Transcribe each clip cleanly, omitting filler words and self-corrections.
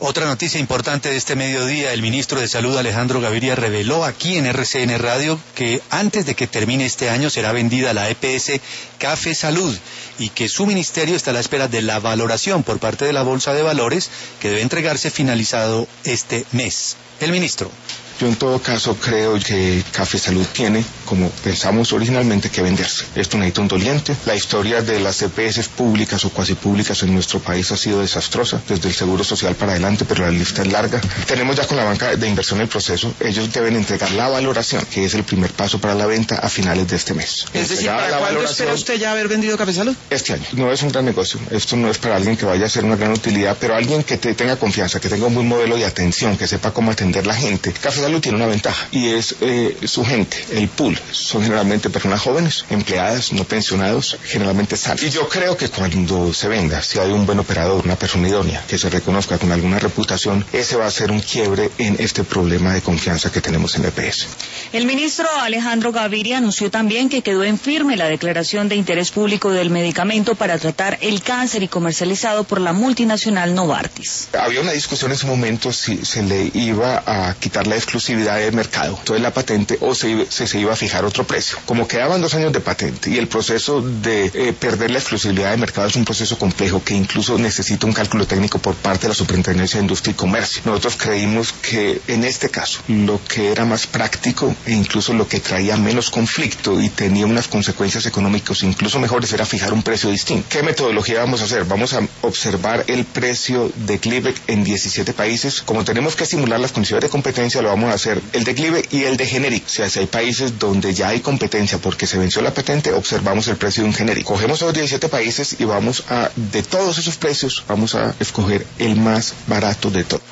Otra noticia importante de este mediodía: el ministro de Salud, Alejandro Gaviria, reveló aquí en RCN Radio que antes de que termine este año será vendida la EPS Café Salud y que su ministerio está a la espera de la valoración por parte de la Bolsa de Valores, que debe entregarse finalizado este mes. El ministro: yo en todo caso creo que Café Salud tiene, como pensamos originalmente, que venderse. Esto necesita un doliente. La historia de las EPS públicas o cuasi públicas en nuestro país ha sido desastrosa, desde el Seguro Social para adelante, pero la lista es larga. Tenemos ya con la banca de inversión el proceso. Ellos deben entregar la valoración, que es el primer paso para la venta, a finales de este mes. Es decir, ¿para cuándo espera usted ya haber vendido Café Salud? Este año. No es un gran negocio. Esto no es para alguien que vaya a hacer una gran utilidad, pero alguien que tenga confianza, que tenga un buen modelo de atención, que sepa cómo atender la gente. Café Salud tiene una ventaja y es su gente, el pool. Son generalmente personas jóvenes, empleadas, no pensionados, generalmente sanas. Y yo creo que cuando se venda, si hay un buen operador, una persona idónea, que se reconozca con alguna reputación, ese va a ser un quiebre en este problema de confianza que tenemos en la EPS. El ministro Alejandro Gaviria anunció también que quedó en firme la declaración de interés público del medicamento para tratar el cáncer y comercializado por la multinacional Novartis. Había una discusión en ese momento si se le iba a quitar la exclusividad de mercado, entonces la patente, o se iba a fijar otro precio. Como quedaban 2 años de patente y el proceso de perder la exclusividad de mercado es un proceso complejo que incluso necesita un cálculo técnico por parte de la Superintendencia de Industria y Comercio. Nosotros creímos que en este caso lo que era más práctico e incluso lo que traía menos conflicto y tenía unas consecuencias económicas incluso mejores era fijar un precio distinto. ¿Qué metodología vamos a hacer? Vamos a observar el precio de Gleevec en 17 países. Como tenemos que simular las condiciones de competencia, lo vamos a hacer el de Gleevec y el de genérico. O sea, si hay países donde ya hay competencia porque se venció la patente, observamos el precio de un genérico. Cogemos esos 17 países y de todos esos precios, vamos a escoger el más barato de todos.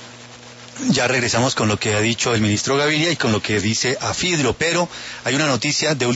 Ya regresamos con lo que ha dicho el ministro Gaviria y con lo que dice Afidro, pero hay una noticia de